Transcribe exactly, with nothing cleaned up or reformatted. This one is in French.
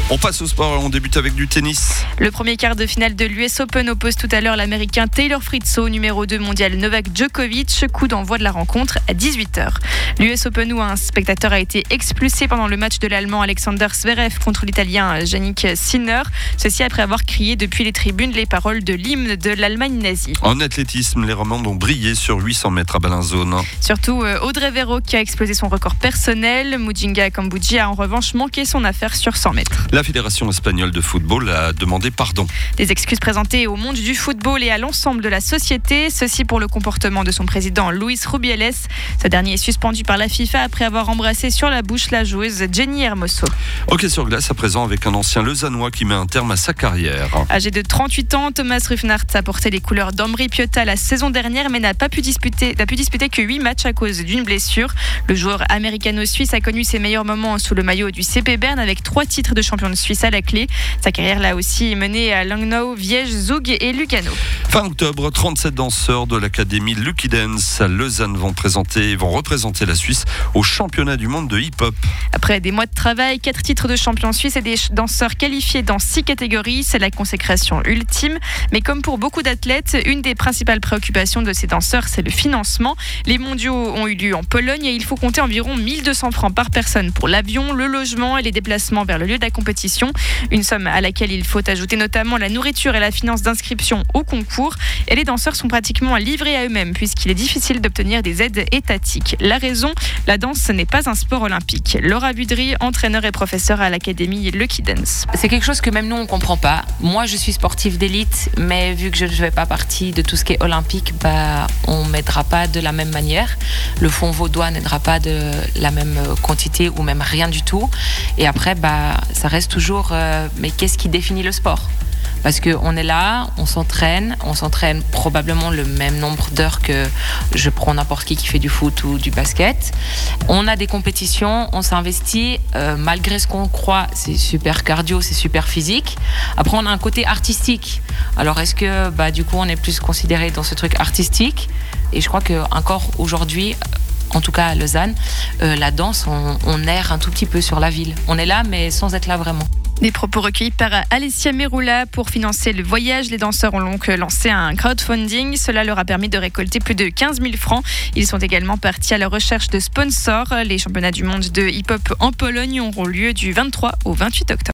On passe au sport, on débute avec du tennis. Le premier quart de finale de l'U S Open oppose tout à l'heure l'Américain Taylor Fritz au numéro deux mondial Novak Djokovic. Coup d'envoi de la rencontre à dix-huit heures. L'U S Open où un spectateur a été expulsé pendant le match de l'Allemand Alexander Zverev contre l'Italien Jannik Sinner. Ceci après avoir crié depuis les tribunes les paroles de l'hymne de l'Allemagne nazie. En athlétisme, les Romandes ont brillé sur huit cents mètres à Bellinzone. Surtout Audrey Véro qui a explosé son record personnel. Mujinga Kambudji a en revanche manqué son affaire sur cent mètres. La Fédération espagnole de football a demandé pardon. Des excuses présentées au monde du football et à l'ensemble de la société. Ceci pour le comportement de son président Luis Rubiales. Ce dernier est suspendu par la FIFA après avoir embrassé sur la bouche la joueuse Jenny Hermoso. Hockey sur glace à présent avec un ancien Lausannois qui met un terme à sa carrière. Âgé de trente-huit ans, Thomas Ruffnart a porté les couleurs d'Ambri Piotta la saison dernière mais n'a pas pu disputer, n'a pu disputer que huit matchs à cause d'une blessure. Le joueur américano-suisse a connu ses meilleurs moments sous le maillot du C P Bern avec trois titres de champion de Suisse à la clé. Sa carrière l'a aussi menée à Langnau, Viège, Zug et Lugano. Fin octobre, trente-sept danseurs de l'académie Lucky Dance à Lausanne vont, présenter, vont représenter la Suisse au championnat du monde de hip-hop. Après des mois de travail, quatre titres de champion suisse et des danseurs qualifiés dans six catégories, c'est la consécration ultime. Mais comme pour beaucoup d'athlètes, une des principales préoccupations de ces danseurs, c'est le financement. Les mondiaux ont eu lieu en Pologne et il faut compter environ mille deux cents francs par personne pour l'avion, le logement et les déplacements vers le lieu de la compétition. Une somme à laquelle il faut ajouter notamment la nourriture et la finance d'inscription au concours. Et les danseurs sont pratiquement livrés à eux-mêmes puisqu'il est difficile d'obtenir des aides étatiques. La raison, la danse ce n'est pas un sport olympique. Laura Budry, entraîneur et professeure à l'académie Lucky Dance. C'est quelque chose que même nous on ne comprend pas. Moi je suis sportive d'élite, mais vu que je ne fais pas partie de tout ce qui est olympique, bah, on ne m'aidera pas de la même manière. Le fonds vaudois n'aidera pas de la même quantité ou même rien du tout. Et après, bah, ça reste toujours, euh, mais qu'est-ce qui définit le sport ? Parce qu'on est là, on s'entraîne, on s'entraîne probablement le même nombre d'heures que je prends n'importe qui qui fait du foot ou du basket. On a des compétitions, on s'investit, euh, malgré ce qu'on croit, c'est super cardio, c'est super physique. Après, on a un côté artistique. Alors, est-ce que bah, du coup, on est plus considéré dans ce truc artistique ? Et je crois qu'encore aujourd'hui, en tout cas à Lausanne, euh, la danse, on, on erre un tout petit peu sur la ville. On est là, mais sans être là vraiment. Des propos recueillis par Alessia Meroula pour financer le voyage. Les danseurs ont donc lancé un crowdfunding. Cela leur a permis de récolter plus de quinze mille francs. Ils sont également partis à la recherche de sponsors. Les championnats du monde de hip-hop en Pologne auront lieu du vingt-trois au vingt-huit octobre.